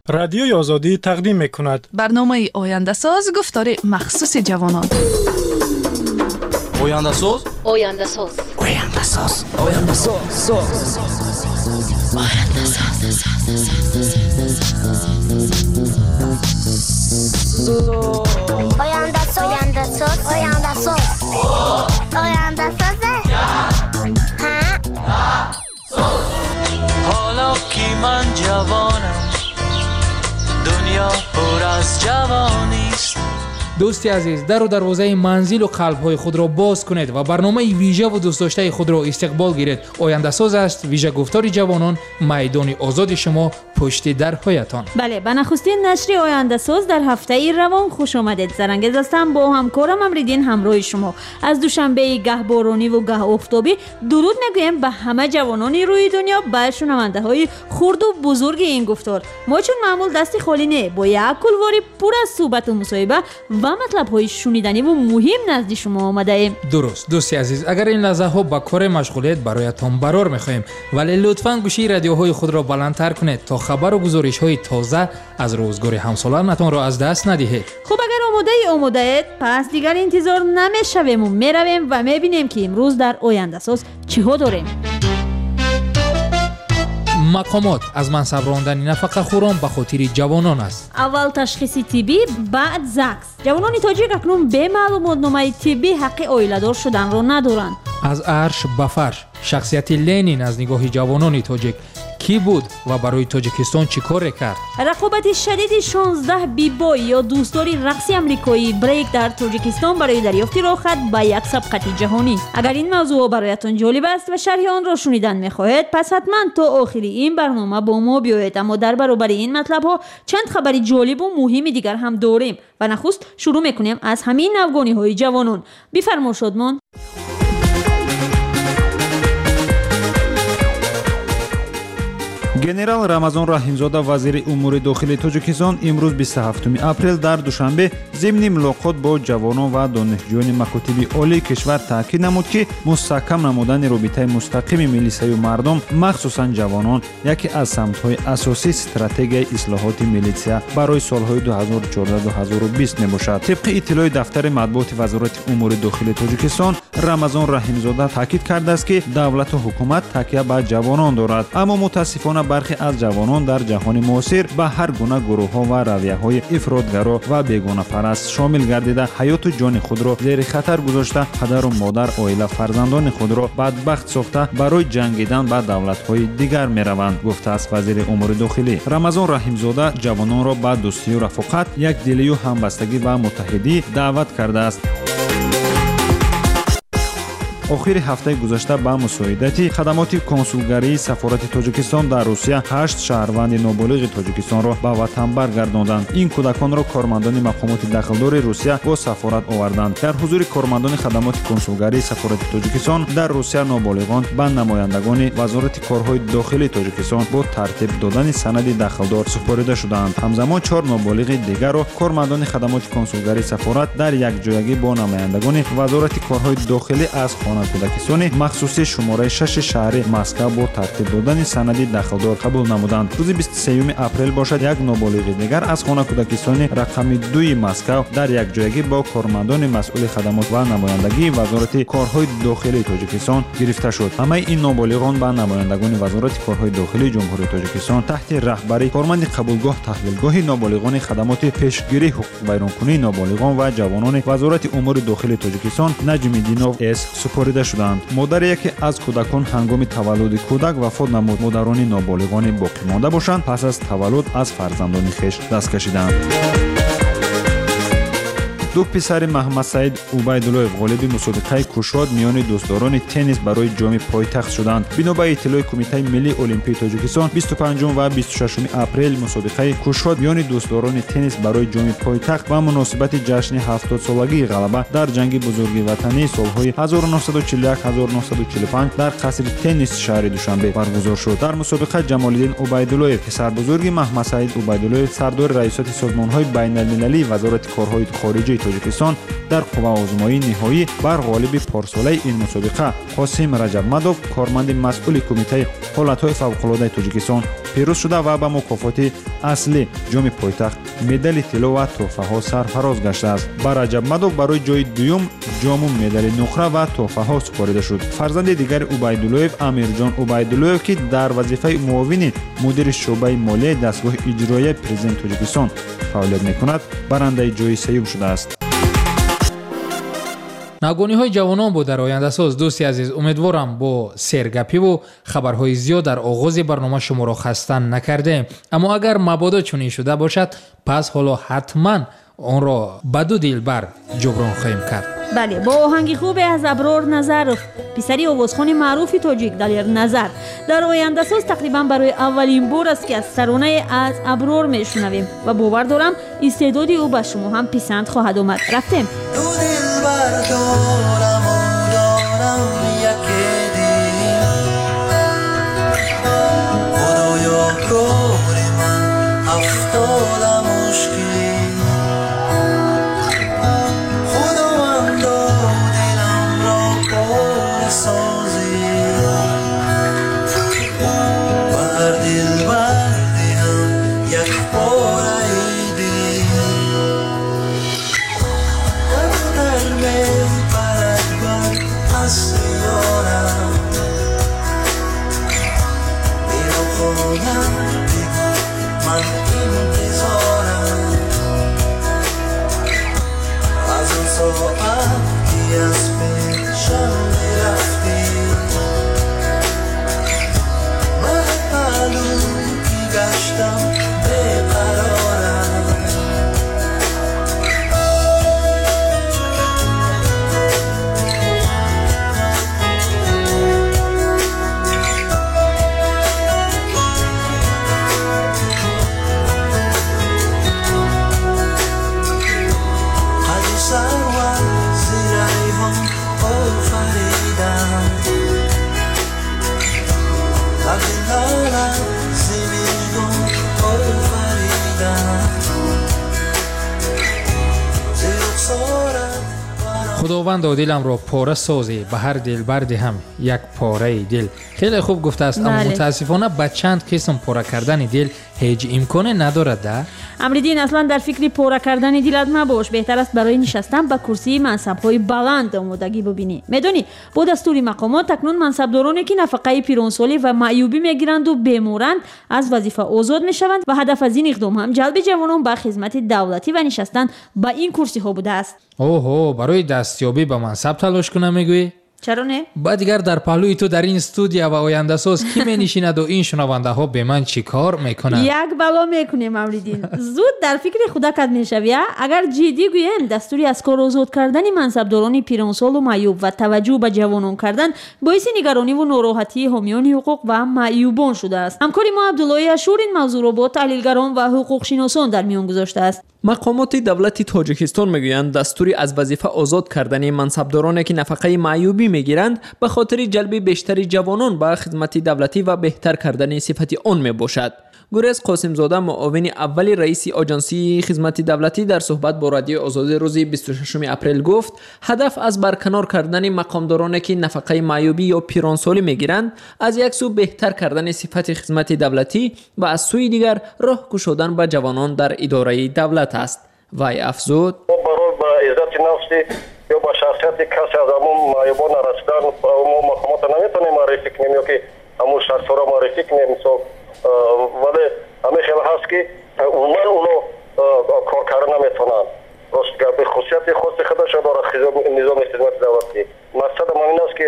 رادیوی آزادی تقدیم می‌کند. برنامه آینده ساز گفتار مخصوص جوانان. آینده ساز؟ آینده ساز. آینده ساز. آینده ساز. آینده ساز. آینده ساز. آینده ساز. آینده ساز. آینده ساز. حالا که من جوانم دنیا پر از جوانی است. دوستی عزیز، در و دروازه منزل و قلب‌های خود را باز کنید و برنامه ویژه و دوست داشته خود را استقبال گیرید. آینده ساز است، ویژه گفتار جوانان، میدان آزاد شما پشت درهایتان. بله، به نخستین نشر آینده ساز در هفته روان خوش آمدید. زرنگز هستم، با همکارم امریدین همراه شما. از دوشنبه گه بارانی و گه آفتابی درود میگویم به همه جوانان روی دنیا، به شنونده‌های خرد و بزرگ این گفتار. ما چون معمول دستی خالی نه، با یک کلواری پر از صحبت و مصاحبه و مطلب‌های شنیدنی و مهم نزد شما آمده ایم. درست دوستی عزیز، اگر این لحظه ها با کار مشغولیت برایتان برار می‌خواهیم، ولی لطفاً گوشی رادیوهای خود را بلندتر کنید تا خبر و گزارش‌های تازه از روزگار همسالانتان را از دست ندهید. خب اگر آماده اید، پس دیگر انتظار نمی‌شویم و می‌رویم و می‌بینیم که امروز در آینده ساز چی‌ها داریم. مقامات از منصب راندن نفقه خوران به خاطر جوانان است. اول تشخیص طبی، بعد زکس. جوانان تاجیک اکنون به معلوماتنامه طبی حق عائله‌دار شدن را ندارند. از عرش به فرش، شخصیت لنین از نگاه جوانان تاجیک کی بود و برای تاجیکستان چی کار کرد؟ رقابت شدید 16 بی‌بای یا دوستداری رقصی آمریکایی بریک در تاجیکستان برای دریافت راحت به یک سبقت جهانی. اگر این موضوع برایتان جالب است و شرح آن را شنیدن می‌خواهید، پس حتما تا آخر این برنامه با ما بیایید. اما در برابر این مطلب‌ها چند خبری جالب و مهم دیگر هم داریم و نخست شروع می‌کنیم از همین نوگانی‌های جوانان. بفرما شادمان. генерал рамазон раҳимзода вазири умури дохили тоҷикистон имрӯз 27 апрел дар душанбе зимни мулоқот бо ҷавонон ва донишҷӯёни макотиби олии кишвар таъкид намуд ки мустаҳкам намудани робитаи мустақими милисияю мардум, махсусан ҷавонон, яке аз самтҳои асосии стратегияи ислоҳоти милисия барои солҳои 2014-2020 мебошад. тибқи иттилои дафтари матбуоти вазорати умури дохили тоҷикистон, рамазон раҳимзода таъкид кардааст ки давлату ҳукумат такя ба ҷавонон дорад, аммо мутаассифона бархе аз ҷавонон дар ҷаҳони муосир ба ҳар гуна гурӯҳҳо ва равияҳои ифротгаро ва бегонафараст шомил гардида ҳаёту ҷони худро зери хатар гузошта, падару модар, оила, фарзандони худро бадбахт сохта барои ҷангидан ба давлатҳои дигар мераванд, гуфтааст вазири умури дохилӣ. рамазон раҳимзода ҷавононро ба дӯстию рафоқат, якдилию ҳамбастагӣ ва муттаҳидӣ даъват кардааст. охири ҳафтаи гузашта ба мусоидати хадамоти консулгарии сафорати тоҷикистон дар русия 8 шаҳрванди ноболиғи тоҷикистонро ба ватан баргардонданд. ин кӯдаконро кормандони мақомоти дахлдори русия бо сафорат оварданд. дар ҳузури кормандони хадамоти консулгарии сафорати тоҷикистон дар русия ноболиғон ба намояндагони вазорати корҳои дохилии тоҷикистон бо тартиб додани санади дахлдор супорида шуданд. ҳамзамон 4 ноболиғи дигарро кормандони хадамоти консулгарии сафорат дар якҷоягӣ бо намояндагони вазорати корҳои дохилӣ аз кӯдакистони махсуси шумораи 6 шаҳри Москва бо тартиб додани санади дахлдор қабул намуданд. рӯзи 23 апрел бошад як ноболиғи дигар аз хона кӯдакистони рақами 2 Москва дар якҷоягӣ бо кормандони масъули хадамот ва намояндагии вазорати корҳои дохилии тоҷикистон гирифта шуд. ҳамаи ин ноболиғон ба намояндагони вазорати корҳои дохилии ҷумҳурии тоҷикистон таҳти раҳбари корманди қабулгоҳ таҳлилгоҳи ноболиғони хадамоти пешгирии ҳуқуқбайронкунии ноболиғон ва ҷавонони вазорати умури дохилии тоҷикистон Наҷмиддинов С супорида шуданд. модари яке аз кӯдакон ҳангоми таваллуди кӯдак вафот намуд. модарони ноболиғони боқимонда бошанд пас аз таваллуд аз фарзандони хеш даст кашиданд. ду писари Маҳмадсаид Убайдуллоев ғолиби мусобиқаи кушод миёни дӯстдорони теннис барои ҷоми пойтахт шуданд. бино ба иттилои кумитаи миллии олимпии тоҷикистон 25 ва 26 апрел мусобиқаи кушод миёни дӯстдорони теннис барои ҷоми пойтахт ва муносибати ҷашни 70-солагии ғалаба дар ҷанги бузурги ватании солҳои 1941-1945 дар қасри тенниси шаҳри Душанбе баргузор шуд. дар мусобиқа Ҷамолиддин Убайдуллоев, писарбузурги Маҳмадсаид Убайдуллоев, сардори раисати созмонҳои байналмилалии вазорати корҳои хориҷии Тоҷикистон дар қувваозмоии ниҳоӣ бар ғолиби порсолаи ин мусобиқа Қосим Раҷабмадов, корманди масъули кумитаи ҳолатҳои фавқулодаи Тоҷикистон پیروز شده و به مکافات اصلی جام پایتخت مدال طلا و تحفه‌ها سرفراز گشته است. با رجب مدو برای جای دوم جام و مدال نقره و تحفه‌ها سپرده شد. فرزند دیگر عبیداللهیف امیرجان عبیداللهیف که در وظیفه معاون مدیر شعبه مالی دستگاه اجرایی پرزیدنت تاجیکستان فعالیت می‌کند برنده جای سوم شده است. ناگونی‌های جوانان بود در آینده‌ساز. دوستی عزیز، امیدوارم با سرگپی و خبرهای زیاد در آغاز برنامه شما را خسته نکردیم، اما اگر مبادا چنین شده باشد پس حالا حتما آن را به دو دلبر جبران خواهیم کرد. بله، با آهنگ خوب از ابرار نظرов، پسری آوازخوان معروف تاجیک دلیر نظر، در آینده ساز تقریبا برای اولین بار است که از ترانه از ابرار میشنویم و باور دارم استعدادی او به شما هم پسند خواهد آمد. رفتیم. خداوند دلم را پاره سازی، به هر دلبر دهم یک پاره دل. خیلی خوب گفته است، اما متاسفانه به چند قسم پاره کردن دل هیچ امکانی ندارد. ده امریدین اصلا در فکر پاره کردن دلت نباش، بهتر است برای نشستن به کرسی منصب‌های بلند آمادگی ببینی. میدونی با دستور مقامات تکنون منصبدارانی که نفقه پیرانسالی و معیوبی میگیرند و بیمورند از وظیفه آزاد میشوند و هدف از این اقدام هم جلب جوانان به خدمت دولتی و نشستن به این کرسی ها بوده است. اوه، برای دستیابی به منصب تلاش کنم میگویی؟ چرا نه؟ بعد دیگر در پهلوی تو در این استودیو و آینده ساز کی می نشیند و این شنونده ها به من چی کار میکنند؟ یک بلا میکنیم امریدین. زود در فکر خودت میشوی. اگر جدی گویم دستوری از کار آزاد کردن منصبداران پیرانسال و معیوب و توجه به جوانان کردن باعث نگرانی و ناراحتی حامیان حقوق و معیوبان شده است. همکاری ما عبدالله اشور این موضوع را با تحلیلگران و حقوق شناسان در میان گذاشته است. مقامات دولت تاجیکستان میگویند دستوری از وظیفه آزاد کردن منصبدارانی که نفقه معیوبی میگیرند به خاطر جلب بیشتر جوانان به خدمت دولتی و بهتر کردن صفت آن میباشد. گریز قاسم زاده معاون اول رئیس آژانسی خدمت دولتی در صحبت با رادیو آزادی روز 26 اپریل گفت هدف از برکنار کردن مقامدارانی که نفقه معیوبی یا پیرانسالی میگیرند از یک سو بهتر کردن صفت خدمت دولتی و از سوی دیگر راه گشودن به جوانان در اداره دولت است. وی افزود برای با عزت نفس یا با شخصیت کسی از همون معیوبان رسیدن ما مقامات نمیتونیم معرفی کنیم یا که همون شخص را معرفی کنیم، ولی همیشه هست که عموما اونو کار کردن نمیتونن. راست به خصوصیت خاص خودش داره نظام خدمت دولتی. مقصد همین است که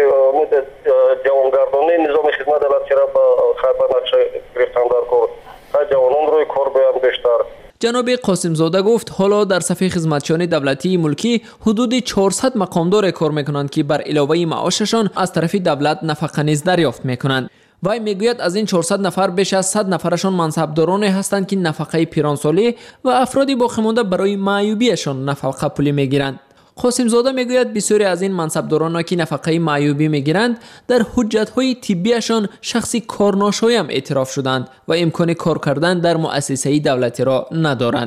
جوانگردانی نظام خدمت دولتی را به خط نقشه گرفتن در کار تا جوانان روی کار بیان بیشتر. جناب قاسم زاده گفت حالا در صف خدمتچیان دولتی ملکی حدود 400 مقامدار کار میکنند که بر علاوه معاششان از طرف دولت نفقه نیز دریافت میکنند. وی میگوید از این 400 نفر بیش از 100 نفرشان منصبدارانی هستند که نفقه پیرانسالی و افرادی باقی مانده برای معیوبیشان نفقه پولی میگیرند. قاسم زاده میگوید بسیاری از این منصبداران که نفقه معیوبی میگیرند در حجت‌های طبیشان شخصی کارناشایی هم اعتراف شدند و امکان کار کردن در مؤسسه دولتی را ندارند.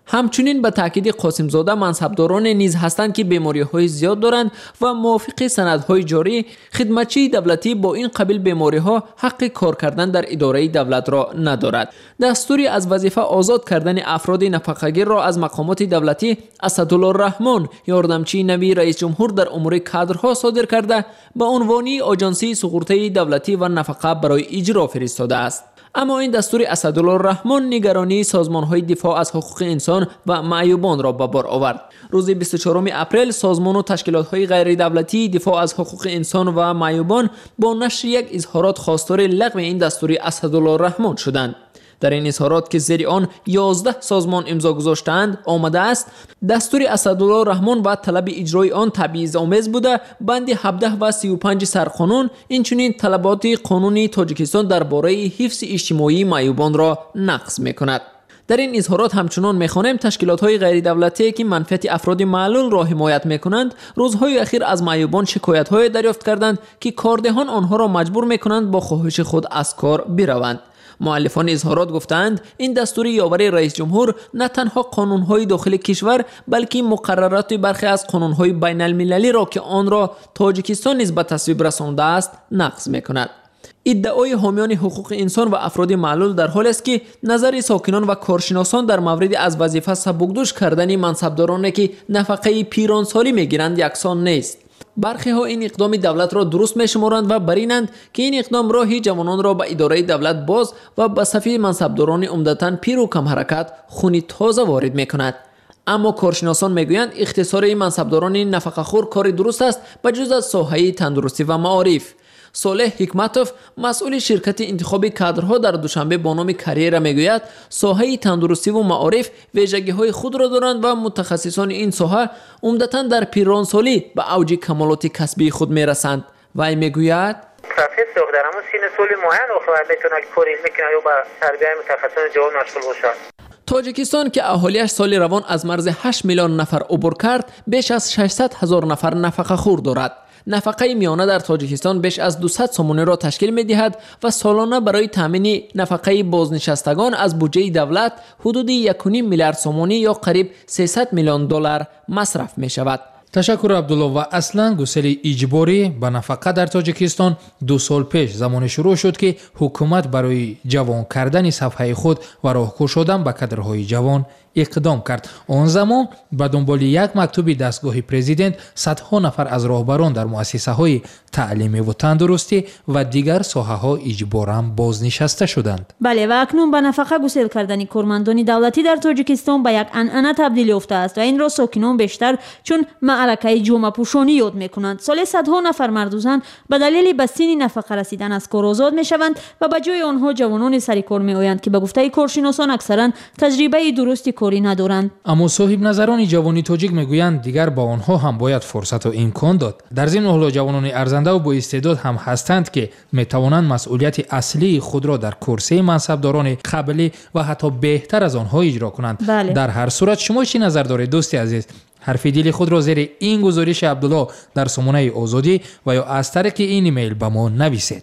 همچنین به تاکید قاسم زاده منصبداران نیز هستند که بیماری‌های زیاد دارند و موافق سندهای جاری خدمتچی دولتی با این قبیل بیماری‌ها حق کار کردن در اداره دولت را ندارد. دستوری از وظیفه آزاد کردن افراد نفقه‌گیر را از مقامات دولتی اسدالله الرحمن یاردمچی نوی رئیس جمهور در امور کادرها صادر کرده به عنوان آژانسی سقورته دولتی و نفقه برای اجرا فرستاده است. اما این دستور اسدالله الرحمن نگرانی سازمان‌های دفاع از حقوق انسان و معیوبان را به بار آورد. روز 24 اپریل سازمان و تشکیلات‌های غیر دولتی دفاع از حقوق انسان و معیوبان با نشر یک اظهارات خواستار لغو این دستور اسدالله الرحمن شدند. در این اظهارات که زیر آن 11 سازمان امضا گذاشتند آمده است دستور اسدالله الرحمن و طلب اجرای آن تبعیض‌آمیز بوده، بند 17 و 35 سرقانون اینچنین طلبات قانونی تاجیکستان درباره حفظ اجتماعی معیوبان را نقض می‌کند. در این اظهارات همچنان می‌خوانیم تشکیلات‌های غیر دولتی که منفعت افراد معلول را حمایت می‌کنند روزهای اخیر از معیوبان شکایت‌های دریافت کردند که کاردهان آنها را مجبور می‌کنند با خواهش خود از کار بروند. مؤلفان اظهارات گفتند این دستور یاور رئیس جمهور نه تنها قانون‌های داخل کشور بلکه مقررات برخی از قانون‌های بین المللی را که آن را تاجیکستان نیز به تصویب رسانده است نقض می‌کند. ادعای حامیان حقوق انسان و افراد معلول در حال است که نظر ساکنان و کارشناسان در مورد از وظیفه سبکدوش کردن منصبدارانی که نفقه پیرانسالی می‌گیرند یکسان نیست. برخی ها این اقدام دولت را درست می‌شمارند و برینند که این اقدام راهی جوانان را به اداره دولت باز و به صف منصبداران عمدتاً پیر و کم حرکت خون تازه وارد می‌کند. اما کارشناسان میگویند اختصار این منصبداران نفقه‌خوار کار درست است بجز از ساحه تندرستی و معارف. صالح حکمتوف مسئول شرکت انتخاب کادرها در دوشنبه با نام کریر میگوید ساحه تندرستی و معارف ویژگی‌های خود را دارند و متخصصان این ساحه عمدتاً در پیرانسالی به اوج کمالات کسبی خود میرسند. وی میگوید سفید در همون سین سالی معین آخر میتونه کاری میکنه یا با تربیت متخصصان جوان مشغول باشد. تاجیکستان که اهالیش سال روان از مرز 8 میلیون نفر عبور کرد بیش از 600,000 نفر نفقه خور دارد. نفقه میانه در تاجیکستان بیش از 200 سومونی را تشکیل می‌دهد و سالانه برای تامین نفقه بازنشستگان از بودجه دولت حدود 1.5 میلیارد سومونی یا قریب 300 میلیون دلار مصرف می‌شود. تشکر عبدالله. و اصلا گسیل اجباری به نفقه در تاجیکستان 2 سال پیش زمان شروع شد که حکومت برای جوان کردن صفحه خود و راهکار شدن به کادرهای جوان اقدام کرد. آن زمان به دنبال یک مکتوب دستگاه پرزیدنت صدها نفر از راهبران در مؤسسه‌های تعلیمی و تندرستی و دیگر ساحه‌ها اجباراً بازنشسته شدند. بله، و اکنون به نفقه گسیل کردن کارمندان دولتی در تاجیکستان به یک عنعنه تبدیل یافته است و این را ساکنان بیشتر چون معرکه جامه پوشانی یاد می‌کنند. سال صدها نفر مرد و زن به دلیل به سن نفقه رسیدن از کار آزاد می‌شوند و به جای آنها جوانان سر کار می‌آیند که به گفته کارشناسان اکثراً تجربه درستی کاری ندارند. اما صاحب نظران جوانی تاجیک میگویند دیگر با آنها هم باید فرصت و امکان داد. در ضمن حالا جوانان ارزنده و با استعداد هم هستند که میتوانند مسئولیت اصلی خود را در کرسی منصبداران قبلی و حتی بهتر از آنها اجرا کنند. بله. در هر صورت شما چی نظر دارید دوستی عزیز؟ حرف دل خود را زیر این گزارش عبدالله در سامانه آزادی و یا از طریق این ایمیل به ما نویسید.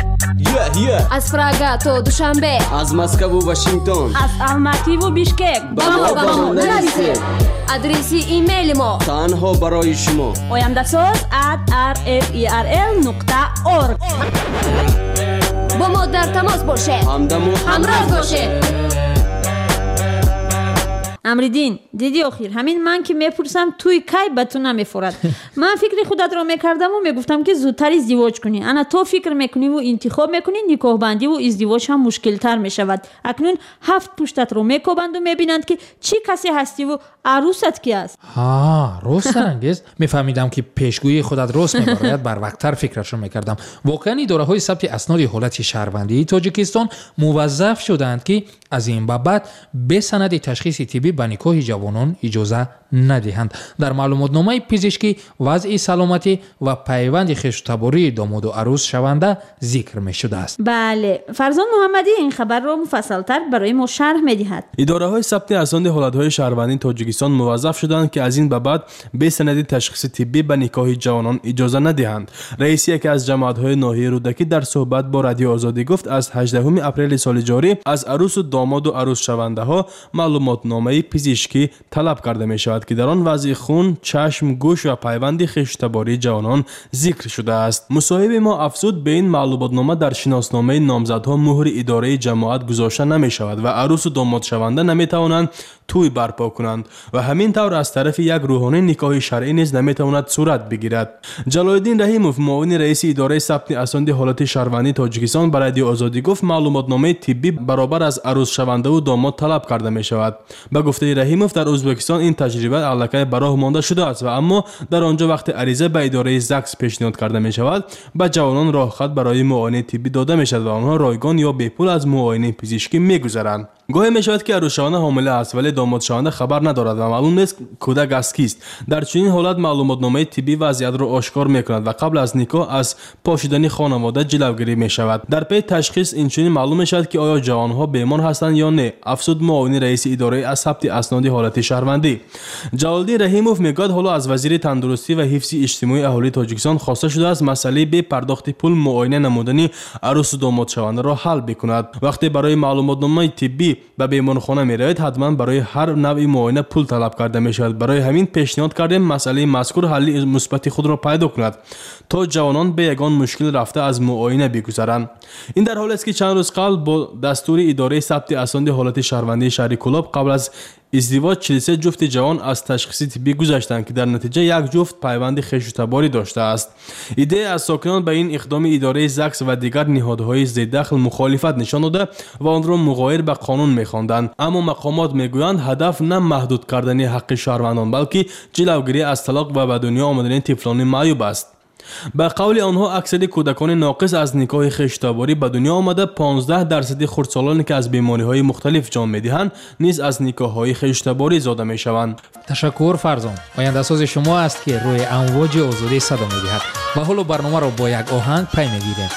از پراگا تا دوشنبه، از مسکو و واشنگتن، از الماتی و بیشکک با ما نویسید. آدرسی ایمیل ما تنها برای شما oyandasaz@rferl.org. با ما در تماس باشید، همراه باشید. امریدین دیدی آخر همین من که میپرسم توی کی به تو نمیفورد. من فکر خودت را میکردم و میگفتم که زودتر ازدواج کنی. انا تو فکر میکنی و انتخاب میکنی نکاح بندی و ازدواج هم مشکل تر میشود. اکنون 7 پشتت رو میکوبند و میبینند که چی کسی هستی و عروست کی است. راست انگیز میفهمیدم که پیشگویی خودت راست میبراید بر وقتتر فکرش رو میکردم. واقعا اداره‌های ثبت اسناد حالت شهروندی تاجیکستان موظف شدند که از این بعد به سند تشخیص طبی به نکاح جوانان اجازه ندهند. در معلوماتنامه پزشکی وضع سلامتی و پیوند خویشتباری داماد و عروس شونده ذکر می شده است. بله، فرزان محمدی این خبر را مفصل‌تر برای ما شرح می‌دهد. اداره‌های ثبت اسناد حالت‌های شهروندی تاجیکستان موظف شدند که از این به بعد به سند تشخیص طبی به نکاح جوانان اجازه ندهند. رئیس یکی از جماعت‌های ناحیه رودکی در صحبت با رادیو آزادی گفت از 18 اپریل سال جاری از عروس و داماد و عروس شونده‌ها معلوماتنامه پزشکی طلب کرده می شود که در آن وضع خون، چشم، گوش و پیوند خشتباری جوانان ذکر شده است. مصاحب ما افزود به این معلوماتنامه در شناسنامه نامزدها مهر اداره جماعت گذاشته نمی شود و عروس و داماد شونده نمی توانند توی برپا کنند و همین طور از طرف یک روحانی نکاح شرعی نیز نمی تواند صورت بگیرد. جلالالدین رحیموف معاون رئیس اداره ثبت اسناد حالت شهروندی تاجیکستان به رادیو آزادی گفت معلوماتنامه طبی برابر از عروس شونده و داماد طلب کرده می شود. به گفته رحیموف در ازبکستان این تجربه علکه براه مانده شده است و اما در آنجا وقت عریضه به اداره زکس پیشنهاد کرده می شود به جوانان راهخط برای معاینه طبی داده می شود و آنها رایگان یا بی پول از معاینه پزشکی می گذرند. گاهی می شود که عروس شونده حامله است ولی داماد شونده خبر ندارد و معلوم نیست کودک از کیست. در چنین حالت معلوماتنامه طبی وضعیت را آشکار می کند و قبل از نکاح از پاشیدن خانواده جلوگیری می شود. در پی تشخیص اینچنین معلوم می شود که آیا جوانها بیمار هستند یا نه، افزود معاون رئیس اداره ثبت اسناد حالت شهروندی. جلالالدین رحیموف میگوید حالا از وزیر تندرستی و حفظ اجتماعی اهالی تاجیکستان خواسته شده است مسئله به پرداخت پول معاینه نمودنی عروس و داماد شونده را حل بکند. وقتی برای معلوماتنامه طبی به بیمارخانه می‌روید حتما برای هر نوع معاینه پول طلب کرده می‌شود. برای همین پیشنهاد کردیم مسئله مذکور حل مثبت خود را پیدا کند تا جوانان به یگان مشکل رفته از معاینه بگذرند. این در حالی است که چند روز قبل با دستور اداره ثبت اسناد حالت شهروندی شهر کلاب قبل از ازدواج 43 جفت جوان از تشخیص طبی گذشتند که در نتیجه یک جفت پیوند خشونت‌باری داشته است. ایده از ساکنان به این اقدام اداره زکس و دیگر نهادهای ذی دخل مخالفت نشان داده و آن را مغایر به قانون می‌خواندند، اما مقامات میگویند هدف نه محدود کردن حق شهروندان بلکه جلوگیری از طلاق و به دنیا آمدن طفلان معیوب است. به قول آنها اکثر کودکان ناقص از نکاح خشتباری به دنیا آمده 15% خردسالانی که از بیماری‌های مختلف جان می‌دهند نیز از نکاح‌های خشتباری زاده می‌شوند. تشکر فرزان. آینده‌ساز شما است که روی امواج آزادی صدا می‌دهد و حالا برنامه را با یک آهنگ پی می‌گیریم.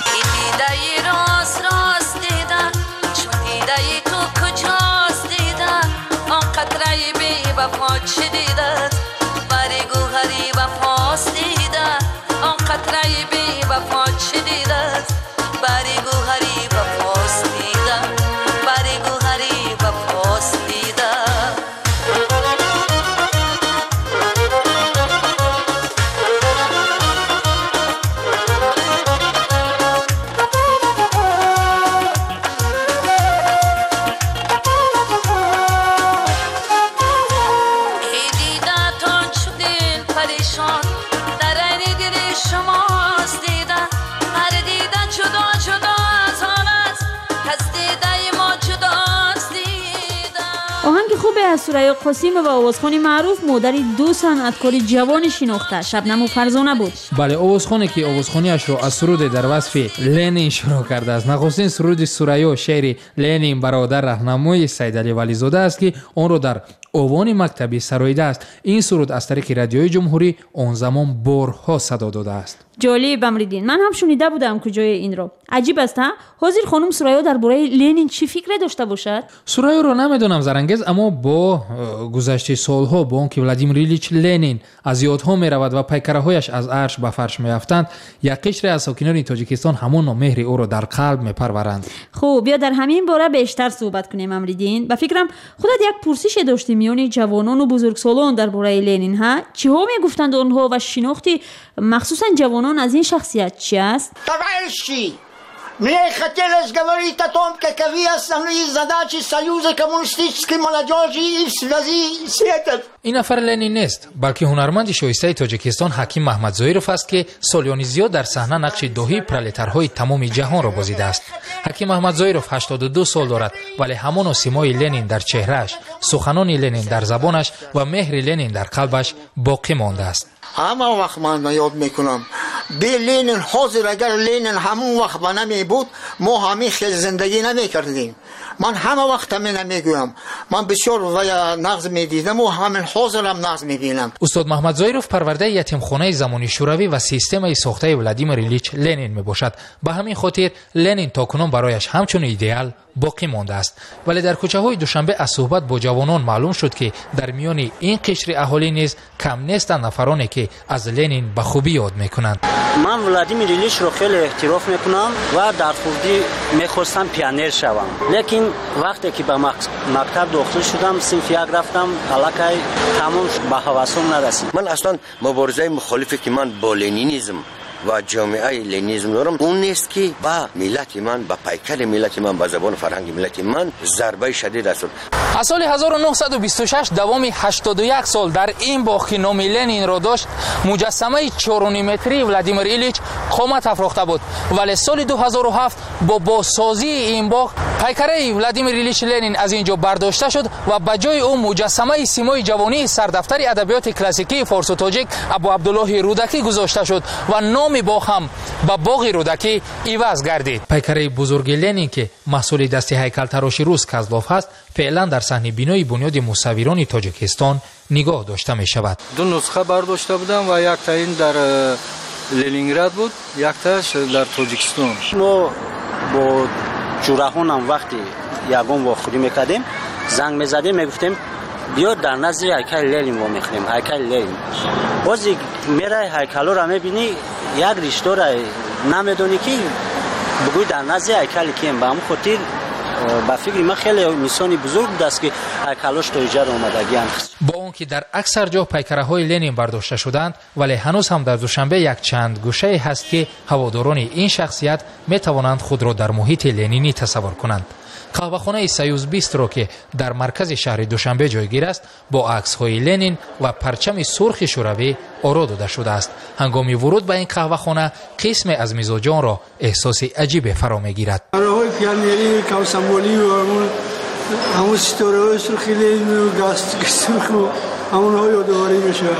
از سوریا قاسم و آوازخوان معروف مادری دو صنعتکار جوان شناخته شبنم و فرزانه بود. بله، آوازخوانی که آوازخوانیش را از سرود در وصف لنین شروع کرده است. نخستین سرود سوریا شعر لنین برادر راهنمای سیدعلی ولیزاده است که آن را در اوان مکتبی سراییده است. این سرود از طریق رادیوی جمهوری آن زمان بارها صدا داده است. جالب امریدین، من هم شنیده بودم کجای این رو. عجیب است ها؟ حاضر خانم سوریا درباره لنین چی فکر داشته باشد؟ سوریا رو نمیدونم زرنگز، اما با گذشته سالها با آنکه ولادیمیر ایلیچ لنین از یادها میرود و پیکرهایش از عرش به فرش میافتند، یک قشر از ساکنان تاجیکستان همون مهر او را در قلب میپرورند. خب بیا در همین باره بیشتر صحبت کنیم امریدین. به فکرم خودت یک پرسش داشتی میان جوانان و بزرگسالان درباره لنین ها؟ چی ها میگفتند آنها و شناختی مخصوصا جوانان از این شخصیت چی است؟ Товарищи, мне хотелось говорить о том, каковы основные задачи Союза коммунистической молодежи и в связи с этим. این نفر لنین نیست، بلکه هنرمند شایسته تاجیکستان حکیم محمدزایروف است که سالیان زیاد در صحنه نقش داهی پرولتارهای تمام جهان را بازیده است. حکیم محمدزایروف 82 سال دارد، ولی همان سیمای لنین در چهرهش، سخنان لنین در زبانش و مهر لنین در قلبش باقی مانده است. همه وقت من یاد میکنم به لنین حاضر اگر لنین همون وقت با نمی بود ما همین خیلی زندگی نمی کردیم. من همه وقت همین نمیگویم، من بسیار نغز میدیدم و همین حاضرم نغز میبینم. استاد محمدزایروف پرورده یتیمخانه زمانی شوروی و سیستم ساخته ولادیمیر ایلیچ لنین میباشد. به همین خاطر لنین تاکنون برایش همچون ایدئال باقی مانده است. ولی در کوچه‌های دوشنبه از صحبت با جوانان معلوم شد که در میان این قشر اهالی نیز کم نیستند نفرانی که از لنین به خوبی یاد میکنند. من ولادیمیر ایلیچ رو خیلی احترام میکنم و در خردی میخواستم پیانر شوم، لیکن وقتی که به مکتب داخل شدم صنف یک رفتم علاقه تمام به حواسم نرسید. من اصلا مبارزه مخالفی که من با لنینیسم و جامعه لنینیسم دارم اون نیست که با ملت من، با پیکر ملت من، با زبان فرهنگ ملت من ضربه شدید است. از سال 1926 دوام 81 سال در این باغ که نام لنین را داشت مجسمه 4.5 متری ولادیمیر ایلیچ قامت افراخته بود. ولی سال 2007 با بازسازی این باغ پیکره ولادیمیر ایلیچ لنین از اینجا برداشته شد و به جای او مجسمه سیمای جوانی سردفتر ادبیات کلاسیکی فارس و تاجیک ابو عبدالله رودکی گذاشته شد و نام باغ هم به باغ رودکی عوض گردید. پیکره بزرگ لنین که محصول دست هیکل‌تراشی روز کازلوف است فعلا در صحنه بینای بنیاد مصوران تاجیکستان نگاه داشته می شود. دو نسخه برداشته بودم و یک تا این در لنینگراد بود، یک تاش در تاجیکستان. ما با جورهانم وقتی یگان واخوری میکردیم زنگ میزدیم میگفتیم بیا در نظر هیکل لنین ما میخوریم، هیکل لنین. بازی میره هیکلا را میبینی یک رشته را نمیدونی که بگوی در نظر هیکل کیم. به همون خاطر با فکر من خیلی میسانی بزرگ بود است که هیکلاش تا اینجا آمدگی است. با اون که در اکثر جا پیکره های لنین برداشته شدند ولی هنوز هم در دوشنبه یک چند گوشه هست که هواداران این شخصیت می توانند خود را در محیط لنینی تصور کنند. قهوه‌خانه سیوز بیسترو که در مرکز شهر دوشنبه جایگیر است با عکس‌های لنین و پرچم سرخ شوروی آرا داده شده است. هنگام ورود به این قهوه‌خانه قسم از میزبان را احساس عجیب فرا می‌گیرد. راههای پیانری کاوسمبولی و همون ستاره سرخ لنین و گاست سرخ و همونها یادآوری می‌شود.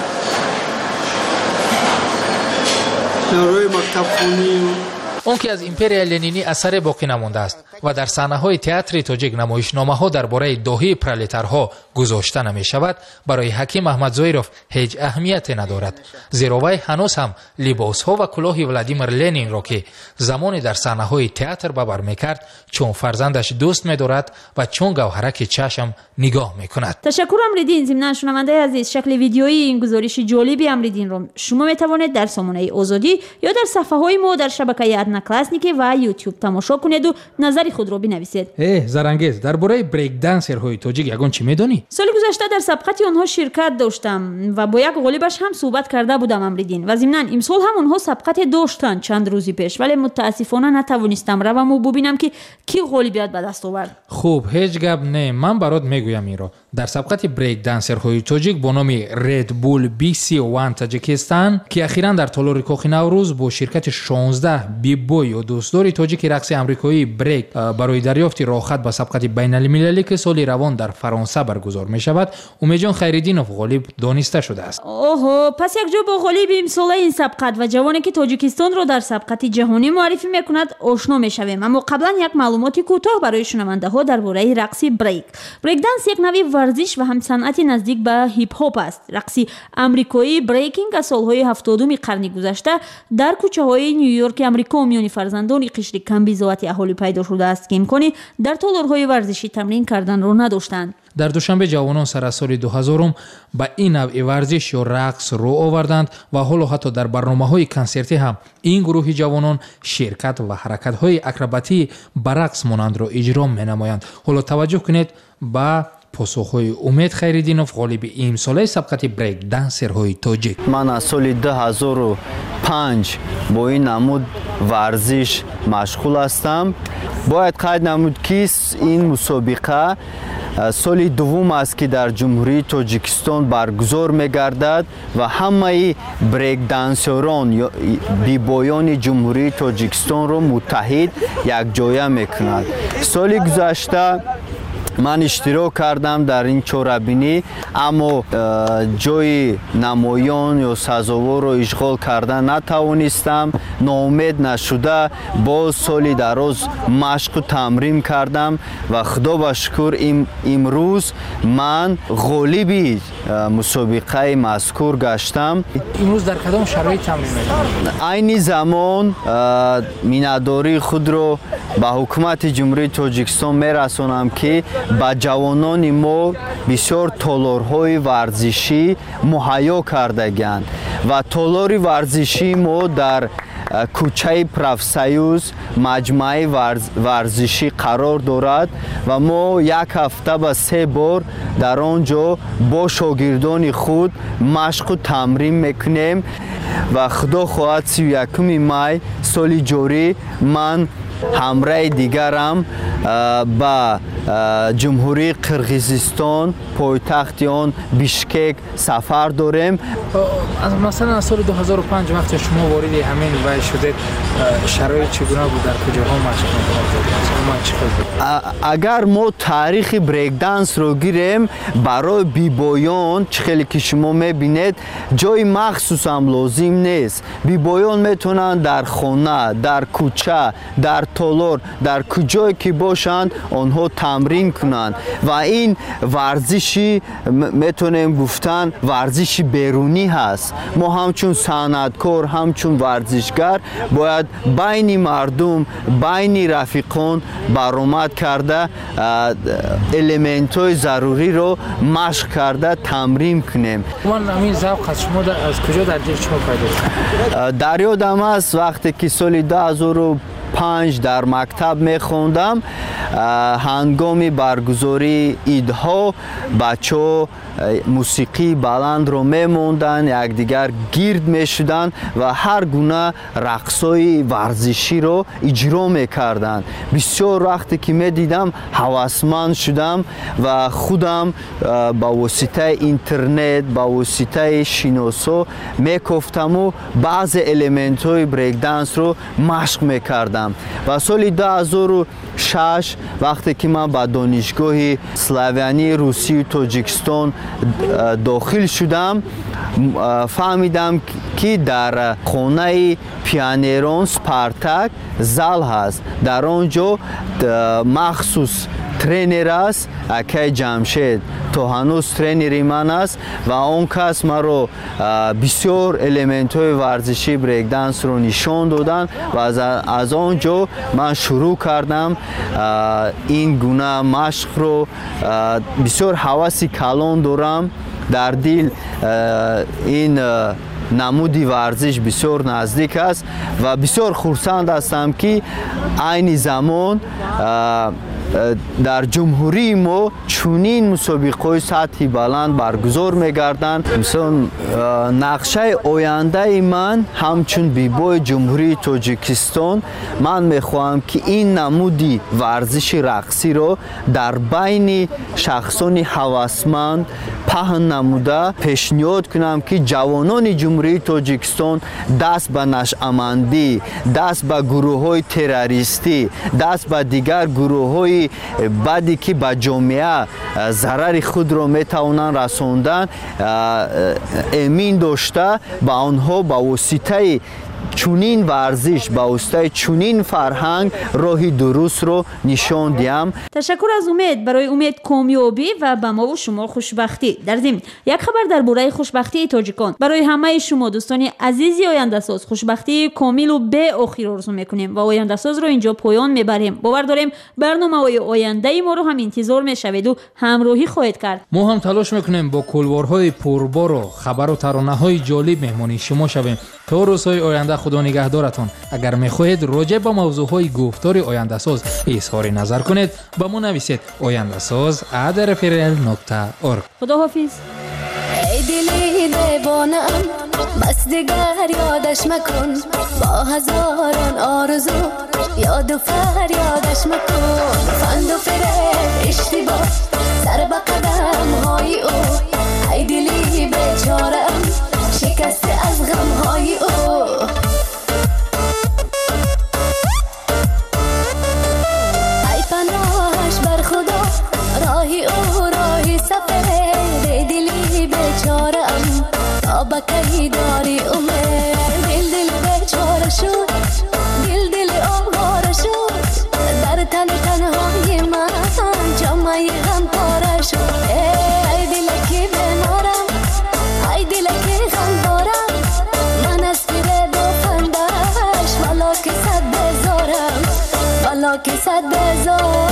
راههای مکتب خونی اون که از امپریا لنینی اثر باقی نمانده است و در صحنه‌های تئاتر تاجیک نمایشنامه‌ها درباره داهی پرولتارها گذاشته نمی‌شود برای حکیم احمد زویروف هیچ اهمیت ندارد، زیرا وی هنوز هم لباس‌ها و کلاه ولادیمیر لنین را که زمانی در صحنه‌های تئاتر به بر می‌کرد چون فرزندش دوست می‌دارد و چون گوهرک چشم نگاه می‌کند. تشکر امریدین. ضمن شنونده عزیز شکل ویدیویی این گزارش جالبی امریدین رو شما می‌توانید در سامانه آزادی یا در صفحه‌های ما در شبکه ادناکلاسنیکی و یوتیوب تماشا کنید و نظر خود را بنویسید. زرنگیز درباره بریک دنسرهای تاجیک یگان چی می‌دانی؟ سال گذشته در سبقت آنها شرکت داشتم و با یک غالبش هم صحبت کرده بودم امریدین و ضمن امسال هم آنها سبقت داشتن چند روزی پیش ولی متاسفانه نتوانستم روم و ببینم که کی غالبیت به دست آورد. خوب هیچ گپ نه، من برات میگویم این را. در سبقت بریک دنسرهای تاجیک با نام رد بول BC1 تاجیکستان که اخیراً در تالار کاخ نوروز با شرکت 16 بی بوی و دوستدار تاجیک رقص آمریکایی بریک برای دریافت راهخط به سبقت بین المللی که سال روان در فرانسه برگزار می شود امیدجان خیرالدینوف غالب دانسته شده است. اوه، پس یک جا با غالب امسال این سبقت و جوانی که تاجیکستان را در سبقت جهانی معرفی میکند آشنا میشویم. اما قبلا یک معلوماتی کوتاه برای شنونده ها درباره رقص بریک دنس یک نوع ورزش و هم صنعتی نزدیک به هیپ هاپ است. رقص آمریکایی بریکینگ از سالهای 70 قرن گذشته در کوچه های نیویورک آمریکا و میان فرزندان قشر کم بی‌ذات اهالی پیدا شده است که امکانی در تالارهای ورزشی تمرین کردن را نداشتند. در دوشنبه جوانان سر از سال 2000 با این نوع ورزش یا رقص رو آوردند و حالا حتی در برنامه‌های کنسرتی هم این گروه جوانان شرکت و حرکت‌های اکروباتی به رقص مانند را اجرا می‌نمایند. حالا توجه کنید با پاسخ‌های امید خیرالدینوف غالب امسال سبقت بریک دنسرهای تاجیک. من از سال 2005 با این نمود ورزش مشغول هستم. باید قید نمود که این مسابقه سال دوم است که در جمهوری تاجیکستان برگزار می‌گردد و همه بریک دنسران یا بیبایان جمهوری تاجیکستان را متحد یک جایه می‌کند. سال گذشته من اشتراک کردم در این چورابینی، اما جای نمایان یا سزاوار رو اشغال کردن نتوانستم. ناامید نشده باز سالی دراز مشق و تمرین کردم و خدا به شکر امروز من غالب مسابقه مذکور گشتم. امروز در کدام شرایط تمرین می‌کنید؟ عین زمان میناداری خود رو به حکومت جمهوری تاجیکستان میرسانم که به جوانان ما بسیار تالارهای ورزشی مهیا کردگند و تالار ورزشی ما در کوچه پروفسیوز مجمع ورزشی قرار دارد و ما یک هفته به 3 بار در آنجا با شاگردان خود مشق و تمرین میکنیم و خدا خواهد 31 می سال جاری من همراه دیگرم به جمهوری قرقیزستان پایتخت آن بیشکک سفر داریم. مثلا از سال 2005 وقتی شما وارد همین وای شدید شرایط چگونه بود؟ در کجاها مشق می‌کردید؟ اگر ما تاریخ بریک دنس رو گیریم برای بیبایان چخیلی که شما میبینید جای مخصوص هم لازم نیست. بیبایان میتونن در خانه، در کوچه، در تالار، در کجایی که باشند آنها تمرین کنند و این ورزشی میتونیم گفتن ورزش بیرونی هست. ما همچون صنعتکار، همچون ورزشگر باید بین مردم، بین رفیقان برآمد کرده الیمنت های ضروری رو مشق کرده تمرین کنیم. من همین ذوق از شما از کجا در جیب شما پیدا شد؟ در یادم است وقتی که سال 2005 در مکتب میخوندم، هنگام برگزاری ایدها بچه موسیقی بلند رو میموندن، یکدیگر گرد میشدن و هر گونه رقصای ورزشی رو اجرا میکردن. بسیار وقتی که میدیدم هوسمند شدم و خودم با واسطه اینترنت، با واسطه شناسا میکفتم و بعض الیمنت های بریک دنس رو مشق میکردم و سال 2006 وقتی که من به دانشگاه اسلاویانی روسیه و تاجیکستان داخل شدم فهمیدم که در خانه پیانیران سپارتاک زال هست. در آنجا مخصوص ترینر است اکای جمشید تو هنوز ترینری من است و اون کس مرا بسیار الیمنت های ورزشی بریک دنس رو نشان دادن و از آنجا من شروع کردم این گونه مشق رو. بسیار حواسی کلان دارم، در دل این نمودی ورزش بسیار نزدیک است و بسیار خرسند هستم که عین زمان در جمهوری ما چونین مسابقه سطحی بلند برگزار می‌گردند. مثلا نقشه آینده من همچون بیبای جمهوری تاجیکستان من می‌خواهم که این نمودی ورزش رقصی رو در بین شخصان هوسمند پهن نموده پیشنهاد کنم که جوانان جمهوری تاجیکستان دست به نشأمندی، دست به گروه‌های تروریستی، دست به دیگر گروه‌های بعدی که به جامعه ضرر خود را میتوانند رساندن امین داشته با آنها با واسطه چونین ورزش با واسطه چونین فرهنگ راه درست رو نشان دیم. تشکر از امید. برای امید کامیابی و به ما و شما خوشبختی. در ضمن یک خبر درباره خوشبختی تاجیکان برای همه شما دوستان عزیزی آینده ساز خوشبختی کامل و به آخر آرزو میکنیم و آینده ساز رو اینجا پایان میبریم. باور داریم برنامه‌های آینده ما رو هم انتظار میشوید و همراهی خواهید کرد. ما هم تلاش میکنیم با کلوارهای پربار و خبر و ترانه‌های جالب مهمانی شما شویم. تا روزهای آینده خدا نگهدارتان. اگر میخواهید راجع به موضوعهای گفتار آینده ساز اظهار نظر کنید با ما نویسید oyandasaz@rfrl.org. خداحافظ. ای دلی دیوانم بس دیگر یادش مکن، با هزاران آرزو یاد و فریادش مکن. فند و فریب اشتباه سر به قدم های او، ای دلی بیچارم شکسته از غم های او. ای پناهش بر خدا کی داری امید دل دل بیچاره شد دل دل آواره شد در تن تنهای من جامعه غم پاره شد ای دل که بیمارم ای دل که غم دارم من از پیر دوفندش والا که صد بزارم والا که صد بزارم